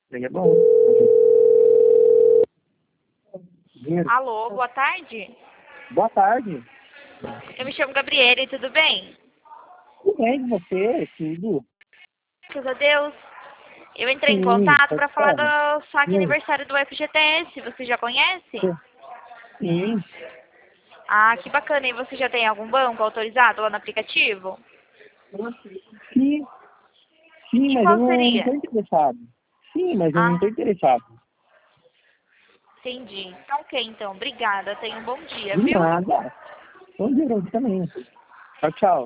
Daí é bom. Dinheiro. Alô, boa tarde. Boa tarde. Eu me chamo Gabriele, tudo bem? Tudo bem com você? Tudo? Graças a Deus. Eu entrei em Sim, contato pode para falar falar. do saque Sim, aniversário do FGTS. Você já conhece? sim, Ah, que bacana. E você já tem algum banco autorizado lá no aplicativo? sim, sim, E mas eu qual não seria? estou interessado. Sim, mas eu não estou Ah, interessado. entendi. Tá ok, então. Obrigada. Tenha um bom dia, De viu? nada. Bom dia pra você também. Tchau, tchau.